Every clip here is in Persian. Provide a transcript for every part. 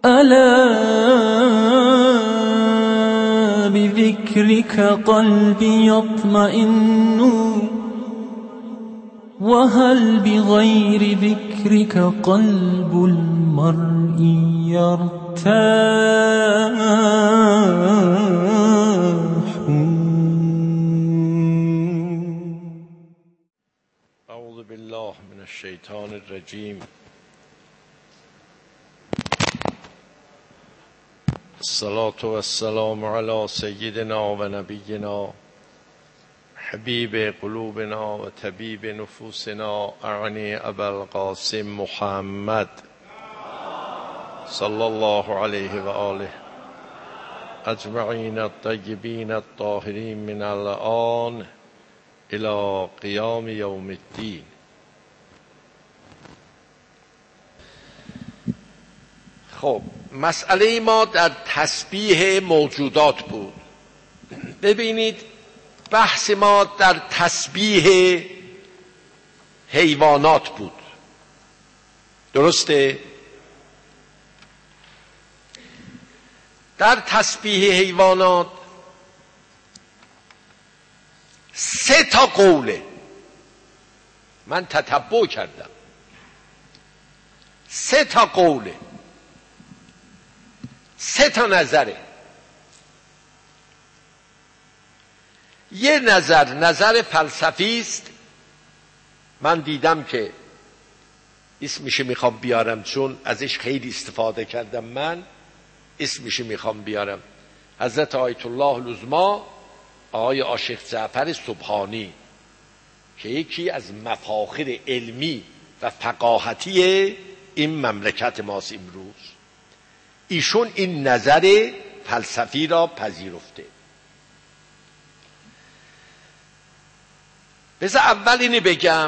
ألا بذكرك قلبي يطمئن وهل بغير ذكرك قلب المرء يرتاح. أعوذ بالله من الشيطان الرجيم. الصلاة والسلام على سيدنا و نبينا حبيب قلوبنا و طبيب نفوسنا أعني أبا القاسم محمد صلى الله عليه وآله أجمعين الطيبين الطاهرين من الآن إلى قيام يوم الدين. خب مسئله ما در تسبیح موجودات بود. ببینید بحث ما در تسبیح حیوانات بود، درسته؟ در تسبیح حیوانات 3 تا قوله. من تتبع کردم 3 تا قوله، 3 تا نظره. یه نظر فلسفی است. من دیدم که اسمش میخوام بیارم چون ازش خیلی استفاده کردم. من اسمش میخوام بیارم. حضرت آیت الله العظمی آقای عاشق جعفر سبحانی که یکی از مفاخر علمی و فقاهتی این مملکت ماست امروز، ایشون این نظر فلسفی را پذیرفته. بذار اول اینو بگم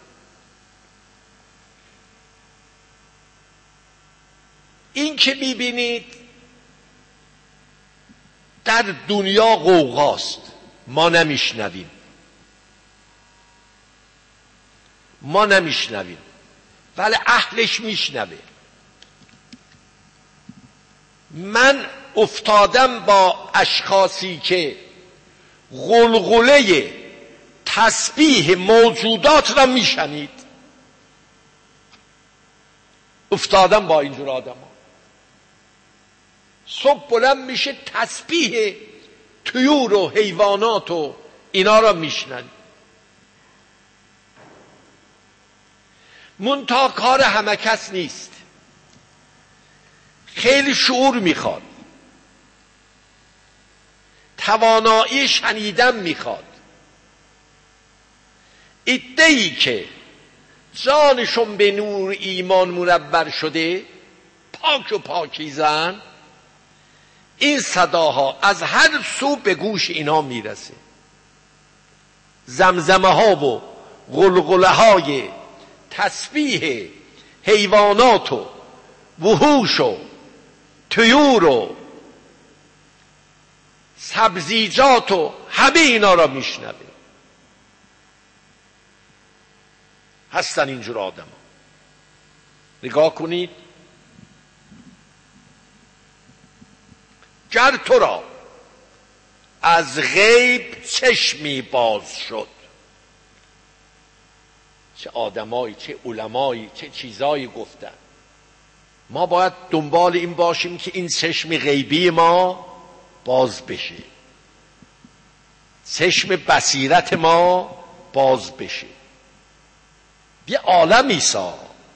این که میبینید در دنیا غوغاست، ما نمیشنویم ولی اهلش میشنوه. من افتادم با اشخاصی که غلغله تسبیح موجودات را میشنید. افتادم با اینجور آدم ها. صبح بلند میشه تسبیح طیور و حیوانات و اینا را میشنید. منتها کار همه کس نیست، خیلی شعور میخواد، توانایی شنیدن میخواد. عده‌ای که جانشون به نور ایمان منور شده، پاک و پاکیزن، این صداها از هر سو به گوش اینا میرسه. زمزمه ها و غلغله های تسبیح حیوانات و وحوش و طیور و سبزیجات و همه اینا را میشنوه. هستن اینجور آدم ها. نگاه کنید، گر تو را از غیب چشمی باز شد، چه آدمایی، چه علمایی، چه چیزایی گفتن. ما باید دنبال این باشیم که این چشم غیبی ما باز بشه، چشم بصیرت ما باز بشه. یه عالمی سا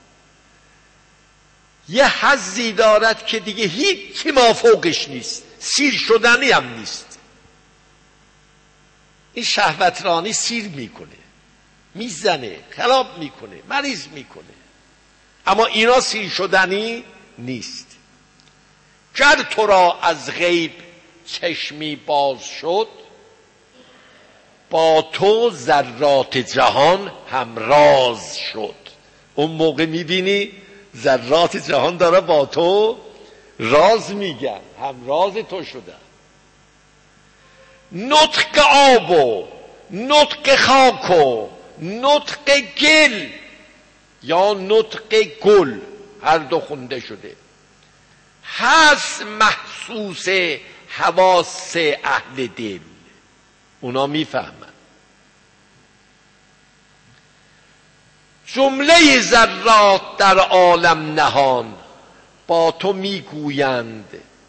یه حظی دارد که دیگه هیچی ما فوقش نیست، سیر شدنی هم نیست. این شهوترانی سیر میکنه، میزنه، خراب میکنه، مریض میکنه، اما اینا سیر شدنی نیست. گر تو را از غیب چشمی باز شد، با تو ذرات جهان همراز شد. اون موقع میبینی ذرات جهان داره با تو راز میگن، همراز تو شدن. نطق آب و نطق خاک و نطق گل یا نطق گل، هر دو خونده شده، هست محسوس حواس اهل دل، اونا میفهمن. جمله ذرات در عالم نهان با تو میگویند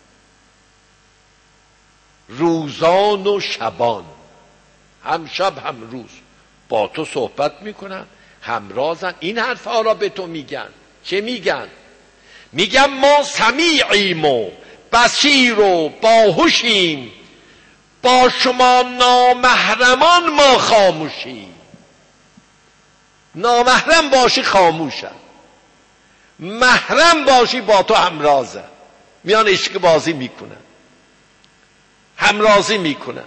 روزان و شبان، هم شب هم روز با تو صحبت میکنن، همرازن. این حرفها را به تو میگن. چه میگن؟ میگن ما سمیعیم و بصیر و باهوشیم، با شما نامحرمان ما خاموشیم. نامحرم باشی خاموشن، محرم باشی با تو همرازن، میان عشق بازی میکنن، همرازی میکنن.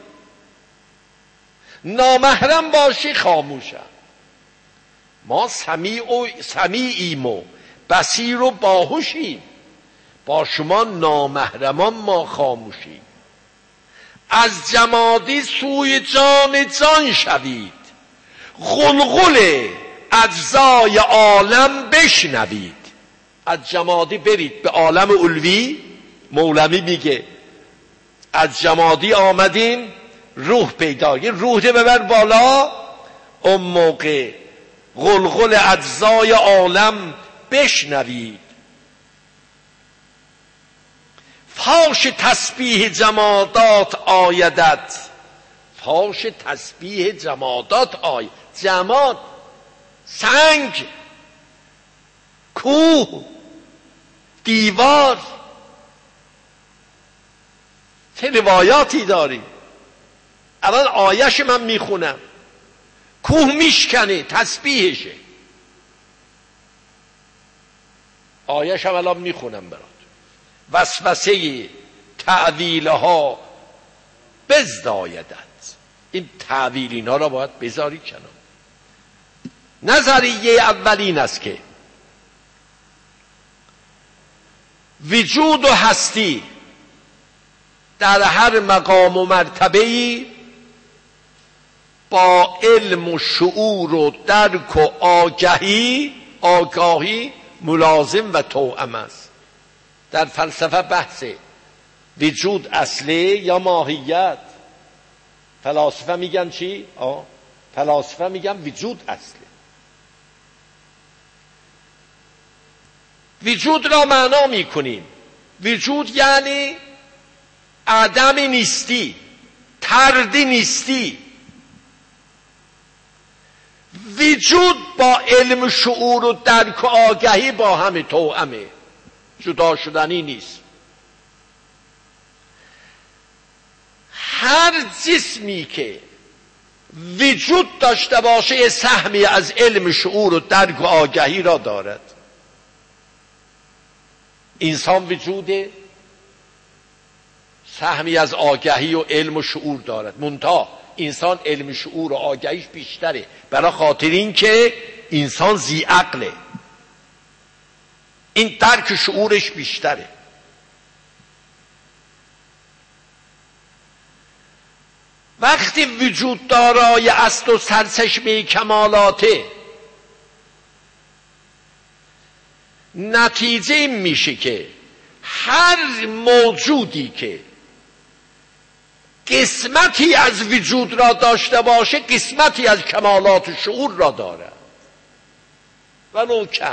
نامحرم باشی خاموشن. ما سمیعیم و بصیر و باهوشیم، با شما نامحرمان ما خاموشیم. از جمادی سوی جان شوید، غلغل اجزای عالم بشنوید. از جمادی برید به عالم علوی. مولوی میگه از جمادی آمدیم روح پیدا، یه روح ده ببر بالا، اون موقع غلغل اجزای عالم بشنوید. فاش تسبیح جمادات آیدت، فاش تسبیح جمادات آید. جماد، سنگ، کوه، دیوار، چه روایاتی داریم. الان آیش من میخونم، کوه میشکنه تسبیحشه. آیش هم الان میخونم برات. وسوسه تعویلها بزدایدت. این تعویل اینا را باید بذاری کنار. نظریه اولین است که وجود و هستی در هر مقام و مرتبه‌ای با علم و شعور و درک و آگاهی ملازم و توأم است. در فلسفه بحث وجود اصله یا ماهیت. فلاسفه میگن چی؟ فلاسفه میگن وجود اصله. وجود را معنا میکنیم. وجود یعنی عدم نیستی، تردی نیستی. وجود با علم شعور و درک و آگاهی با هم توأمه، جدا شدنی نیست. هر جسمی که وجود داشته باشه سهمی از علم شعور و درک و آگاهی را دارد. انسان وجوده، سهمی از آگاهی و علم و شعور دارد. منتها انسان علم شعور و آگاهیش بیشتره، برای خاطر این که انسان ذی عقله، این درک شعورش بیشتره. وقتی وجود دارای اصل و سرچشمه کمالاته، نتیجه این میشه که هر موجودی که قسمتی از وجود را داشته باشه قسمتی از کمالات شعور را دارد، ولو کم.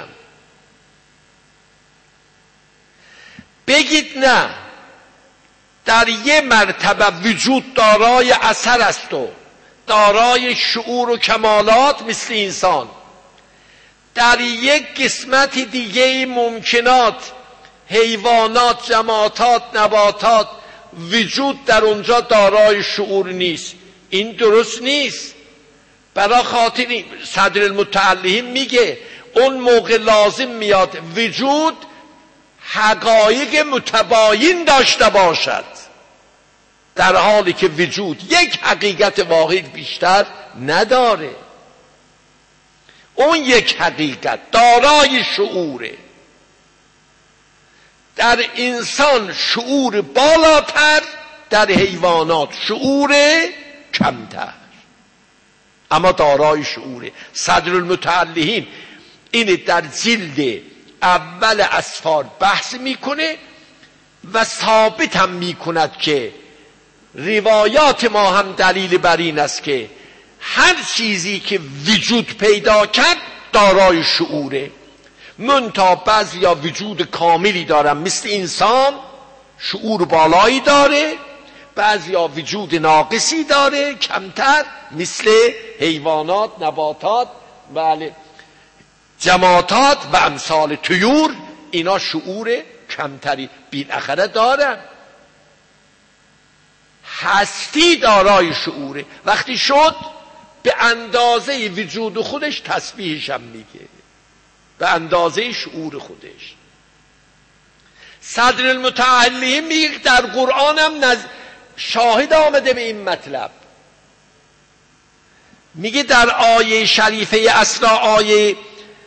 بگید نه، در یه مرتبه وجود دارای اثر است و دارای شعور و کمالات مثل انسان، در یک قسمت دیگه ممکنات حیوانات، جمادات، نباتات وجود در اونجا دارای شعور نیست. این درست نیست. برای خاطر صدر المتعلهین میگه اون موقع لازم میاد وجود حقایق متباین داشته باشد، در حالی که وجود یک حقیقت واحد بیشتر نداره. اون یک حقیقت دارای شعوره. در انسان شعور بالاتر، در حیوانات شعور کمتر، اما دارای شعوره. صدر المتعلهین این در جلد اول اسفار بحث میکنه و ثابت هم می کند که روایات ما هم دلیل بر این است که هر چیزی که وجود پیدا کرد دارای شعوره. منتها بعضیا وجود کاملی دارن مثل انسان، شعور بالایی داره، بعضیا وجود ناقصی داره کمتر مثل حیوانات، نباتات، بله جمادات و امثال طیور، اینا شعور کمتری بالاخره دارن. هستی دارای شعوره. وقتی شد به اندازه وجود خودش تسبیحش هم میگه، به اندازه شعور خودش. صدر المتعلی میگه در قرآن هم شاهد آمده به این مطلب. میگه در آیه شریفه اسرا آیه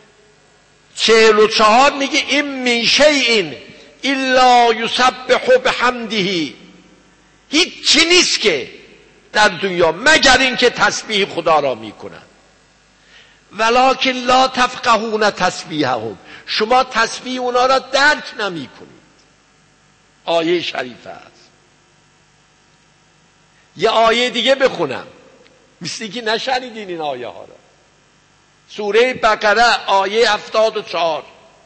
44 میگه این من شیء الا یسبح بحمده، هیچ چی نیست که در دنیا مگر اینکه تسبیح خدا را میکنن. ولکن لا تفقهون تسبیحهم، شما تسبیح اونا را درک نمیکنید. آیه شریفه است. یه آیه دیگه بخونم مثل که نشنیدین این آیه ها را. سوره بقره آیه 74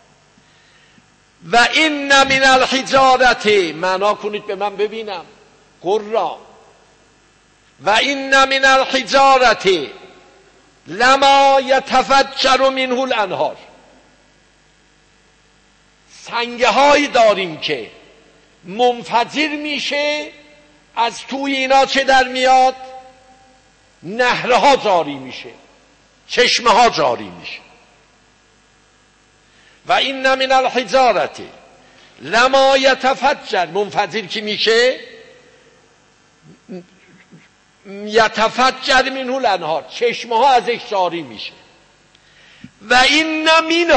و این من الحجارت، معنا کنید به من ببینم قرآن. و این من الحجارت لما یتفجر منه الانهار، سنگه هایی داریم که منفجر میشه، از توی اینا چه در میاد؟ نهرها جاری میشه، چشمه ها جاری میشه. و این من الحجارت لما یتفجر، منفجر که میشه یتفجر منه الانهار، چشمه ها ازش جاری میشه. و این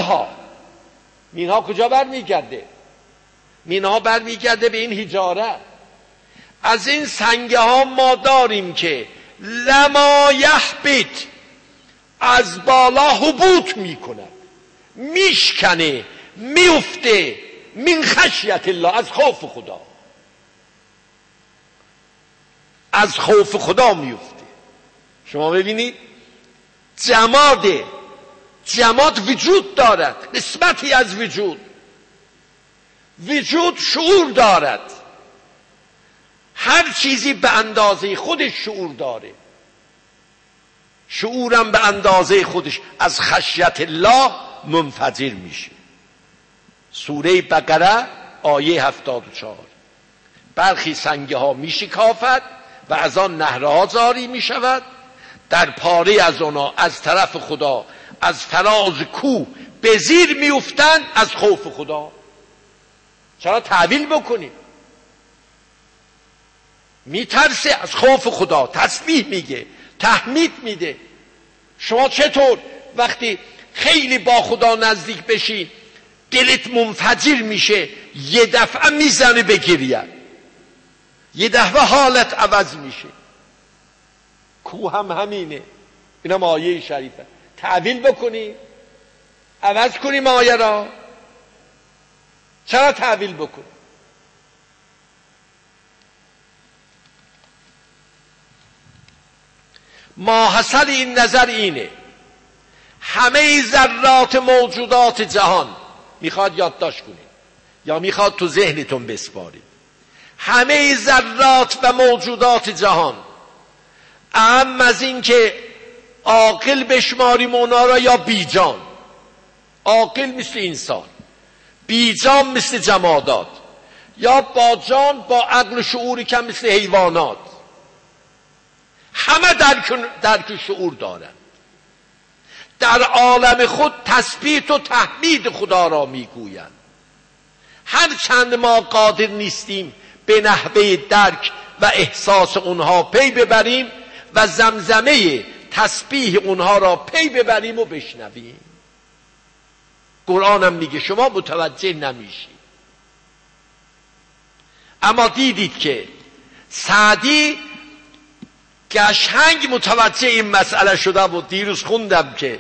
مینها کجا برمیگرده؟ مینها برمیگرده به این حجاره. از این سنگه ها ما داریم که لما یحبط، از بالا حبوط میکنه، میشکنه، میفته، من خشیت الله، از خوف خدا، از خوف خدا میفته. شما ببینید جماد وجود دارد، قسمتی از وجود شعور دارد. هر چیزی به اندازه خودش شعور داره، شعورم به اندازه خودش از خشیت الله منفجر میشه. سوره بقره آیه 74. برخی سنگه ها میشکافد و از آن نهرها جاری میشود، در پاره از آنها از طرف خدا از فراز کوه به زیر میافتند از خوف خدا. چرا تعویل بکنیم؟ میترسه از خوف خدا، تسبیح میگه، تحمید میده. شما چطور وقتی خیلی با خدا نزدیک بشی دلت منفجر میشه، یه دفعه میزنه به گریه، یه دفعه حالت عوض میشه. کوه هم همینه. اینم آیه شریفه. تعویل بکنی، عوض کنیم آیه را. چرا تعویل بکنی؟ ما حاصل این نظر اینه همه ذرات موجودات جهان، میخواد یادداشت کنید یا میخواد تو ذهنتون بسپارید، همه ذرات و موجودات جهان، اهم از این که عاقل بشماریم اونا را یا بیجان. عاقل مثل انسان، بیجان مثل جمادات، یا با جان با عقل شعوری کم مثل حیوانات. همه درک شعور دارند. در عالم خود تثبیت و تحمید خدا را میگویند. هر چند ما قادر نیستیم به نحوه درک و احساس اونها پی ببریم و زمزمه تسبیح اونها را پی ببریم و بشنویم. قرآن هم میگه شما متوجه نمیشید. اما دیدید که سعدی قشنگ متوجه این مسئله شده و دیروز خوندم که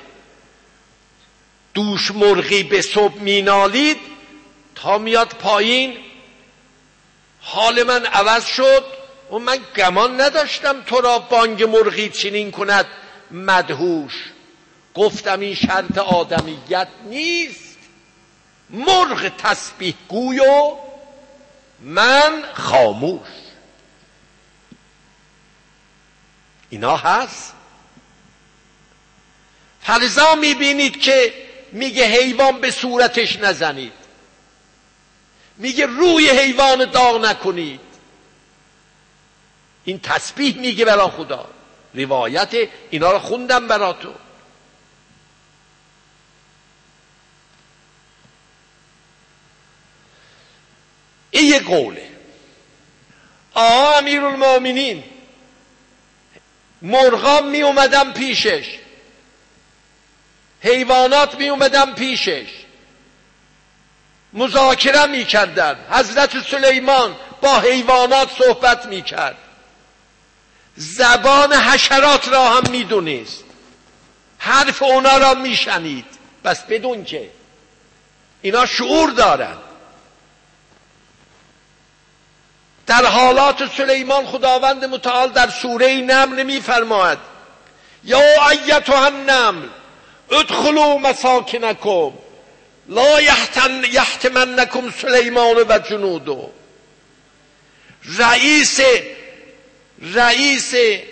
دوش مرغی به صبح مینالید تا میاد پایین حال من عوض شد و من گمان نداشتم تو را بانگ مرغی چنین کند مدهوش. گفتم این شرط آدمیت نیست، مرغ تسبیح گوی و من خاموش. اینا هست. فلذا میبینید که میگه حیوان به صورتش نزنید، میگه روی حیوان داغ نکنید. این تسبیح میگه برا خدا. روایت اینا رو خوندم برا تو. این یه قوله. امیرالمومنین مرغا می اومدن پیشش، حیوانات می اومدن پیشش، مذاکره می کردن. حضرت سلیمان با حیوانات صحبت می کرد، زبان حشرات را هم می دونست، حرف اونا را می شنید. بس بدون که اینا شعور دارن. در حالات سلیمان خداوند متعال در سوره نمل می فرماید یا ایتها النمل ادخلوا مساکنکم لا یحتمنکم سلیمان و جنوده. رئیس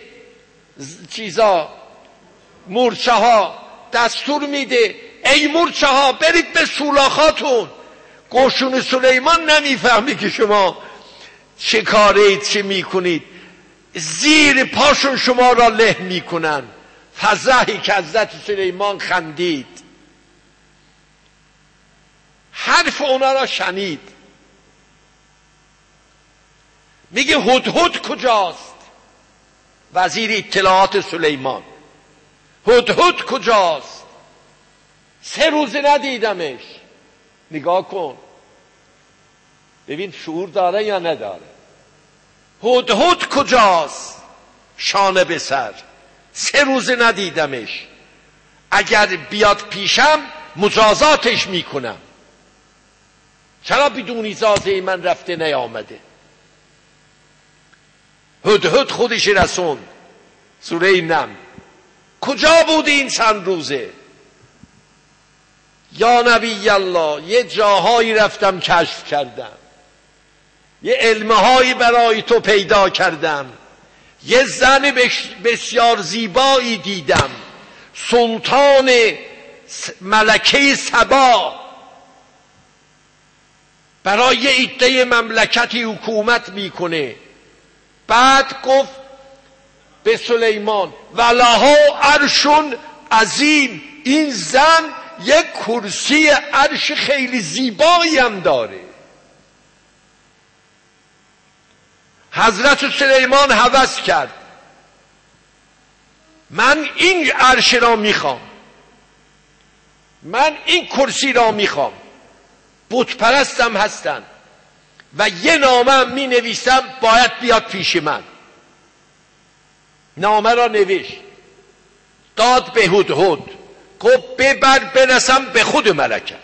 مورچه ها دستور میده ای مورچه ها برید به سولاخاتون. قشون سلیمان نمیفهمی که شما چه کارید، چه میکنید، زیر پاشون شما را له میکنن. فضحی که حضرت سلیمان خندید، حرف اونا را شنید. میگه هدهد کجاست؟ وزیر اطلاعات سلیمان. هدهد کجاست؟ 3 روز ندیدمش. نگاه کن ببین شعور داره یا نداره. هدهد کجاست؟ شانه به سر. 3 روز ندیدمش. اگر بیاد پیشم مجازاتش میکنم. چرا بدون اجازه من رفته نیامده؟ هدهد خودش رسوند. سوره نمل. کجا بودی این چند روزه؟ یا نبی الله یه جاهایی رفتم کشف کردم، یه علمهایی برای تو پیدا کردم، یه زن بسیار زیبایی دیدم، سلطان ملکه سبا برای یه عده مملکتی حکومت میکنه. بعد گفت به سلیمان ولها عرش عظیم، این زن یک کرسی عرش خیلی زیبایی هم داره. حضرت سلیمان هوس کرد من این عرش را میخوام، من این کرسی را میخوام. بت پرستم هستن و یه نامه هم می نویسم باید بیاد پیش من. نامه را نوشت داد به هدهد، گفت ببر برسم به خود ملکه.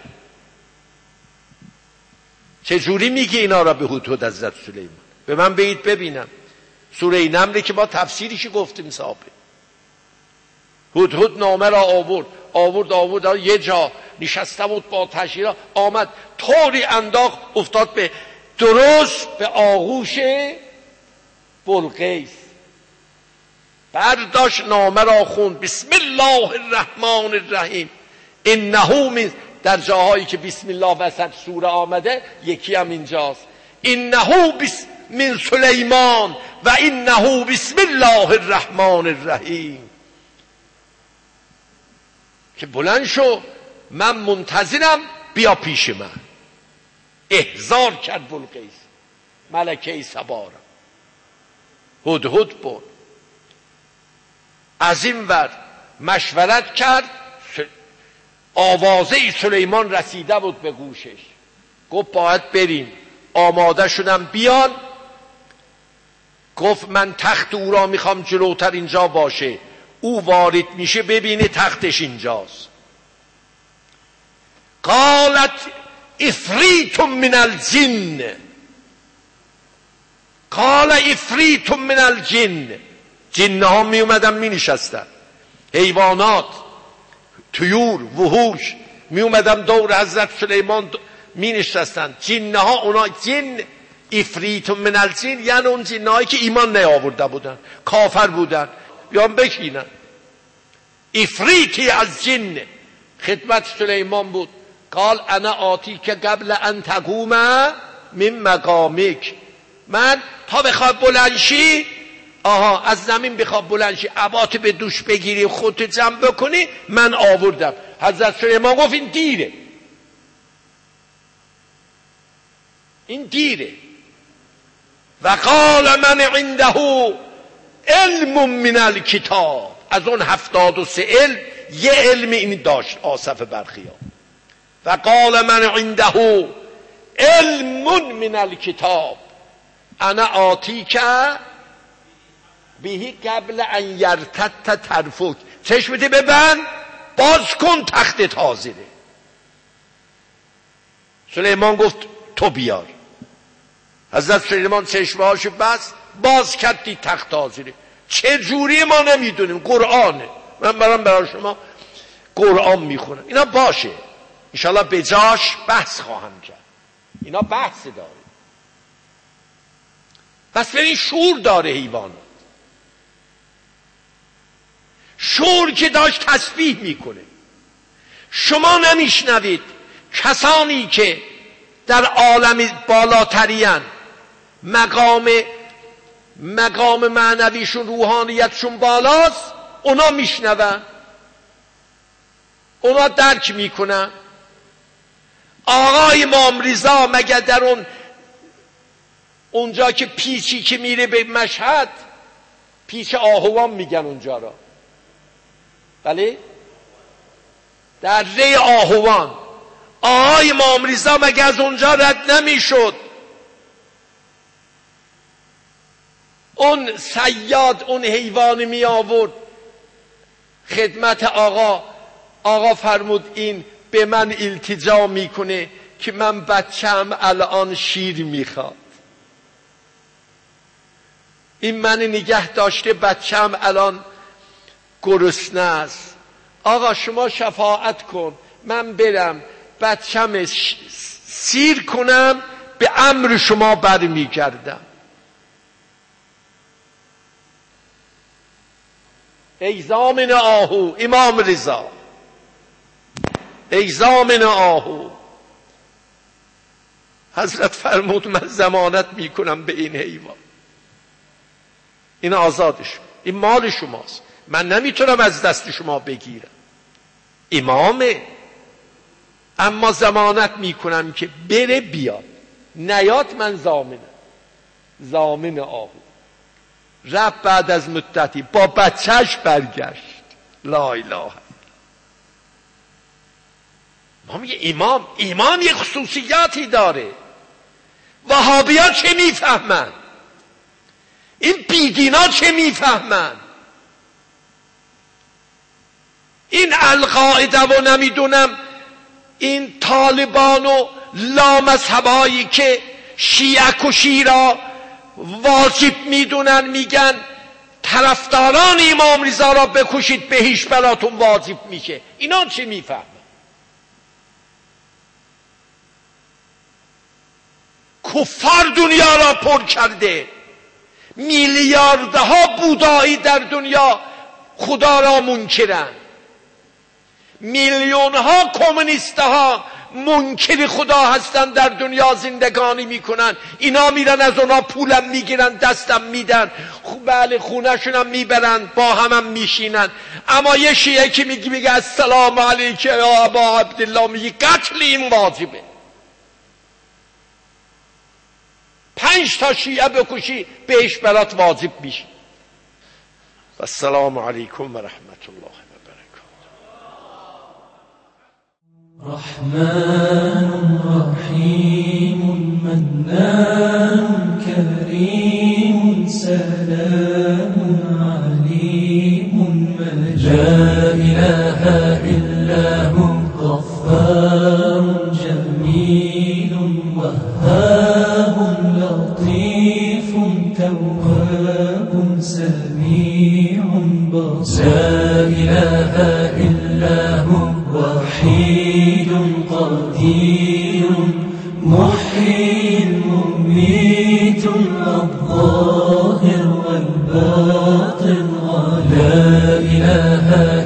چجوری میگی اینا را به هدهد حضرت سلیمان؟ به من بگید ببینم. سوره نمل که ما تفسیرش گفتیم صاحبه. هدهد نامه را آورد یه جا نشسته بود با تشییع، آمد طوری انداخت افتاد به درست به آغوش بلقیس. برداشت نامه را خوند بسم الله الرحمن الرحیم. انه من، در جاهایی که بسم الله وسط سوره آمده یکی هم اینجاست، انه من سلیمان و انه بسم الله الرحمن الرحیم. که بلند شو من منتظرم بیا پیش من. احضار کرد بلقیس ملکه سبا را. هدهد بود. از این ور مشورت کرد. آوازه سلیمان رسیده بود به گوشش. گفت باید بریم. آماده شدم بیان. گفت من تخت او را میخوام جلوتر اینجا باشه. او وارد میشه ببینه تختش اینجاست. قالت افریت من الجن، قال افریت من الجن، جنه ها می اومدن می نشستن، حیوانات، طیور، وحوش می اومدن دور حضرت سلیمان می نشستن. جنه ها، اونا جن افریت من الجن یعنی اون جنه هایی که ایمان نیاورده بودن، کافر بودن، بیان بشینن. افریتی از جن خدمت سلیمان بود. قال انا آتی که قبل ان تقوم من مقامک، من تا بخواد بلنشی، از زمین بخواد بلنشی، عبات به دوش بگیری، خودت جمع بکنی، من آوردم. حضرت سلیمان گفت این دیره، این دیره. و قال من عنده علم من الکتاب، از اون 73 علم یه علم این داشت آصف برخیان. و قال من عنده علم من الکتاب انا آتیک بهی قبل ان یرتد طرفک، چشمت ببند، باز کن، تختت حاضره. سلیمان گفت تو بیار. حضرت سلیمان چشمهاشو بست، باز کردی، تخت حاضره. چه جوری ما نمیدونیم، قرآنه. من برای شما قرآن میخونم، اینا باشه، انشالله به جاش بحث خواهم کرد. اینا بحث داره. پس ببین شعور داره حیوانات. شعور که داشت تسبیح میکنه. شما نمیشنوید کسانی که در عالم بالاترین مقام معنویشون، روحانیتشون بالاست، اونا میشنون، اونا درک میکنن. آقای امام رضا مگر در اونجا که پیچی که میره به مشهد، پیچ آهوان میگن اونجا را، بله، در ری آهوان، آقای امام رضا مگر از اونجا رد نمیشد؟ اون صیاد اون حیوان می آورد خدمت آقا فرمود این به من التجا میکنه که من بچم الان شیر میخواد، این من نگه داشته، بچم الان گرسنه است، آقا شما شفاعت کن من برم بچم سیر کنم، به امر شما برمیگردم. ای زامن آهو، امام رضا، ای زامن آهو. حضرت فرمود من ضمانت میکنم به این حیوان، این آزادش، این مال شماست، من نمیتونم از دست شما بگیرم، امامه، اما ضمانت میکنم که بره بیاد، نیاد من ضامنم. ضامن آهو رفت، بعد از مدتی با بچهش برگشت. لا اله. ما میگه امام یه خصوصیاتی داره. وهابی‌ها چه میفهمن؟ این بیدینا چه میفهمن؟ این القاعده و نمیدونم این طالبان و لامذهبایی که شیعه کشی را واجب میدونن، میگن طرفداران امام رضا را بکشید بهش براتون واجب میشه، اینا چه میفهمن؟ کفار دنیا را پر کرده، میلیاردها بودایی در دنیا خدا را منکرن، میلیونها کمونیستها منکر خدا هستن در دنیا زندگانی میکنن، اینا میرن از اونا پولم میگیرن دستم میدن، بله خونهشون هم میبرن، با هم میشینن. اما یه شیعه که میگه السلام علیک یا ابا عبدالله، میگه قتل این واجبه. 5 تا شیعه بکشی بهش برات واجب میشه. السلام علیکم و رحمت الله و برکاته. رحمن رحیم منان کریم سلام علیم من لا اله الا هو غفار جمیل وهاب لطیف تواب سميع بصير. لا إله إلا هو وحيد قدير محيي مميت الظاهر والباطن. لا إله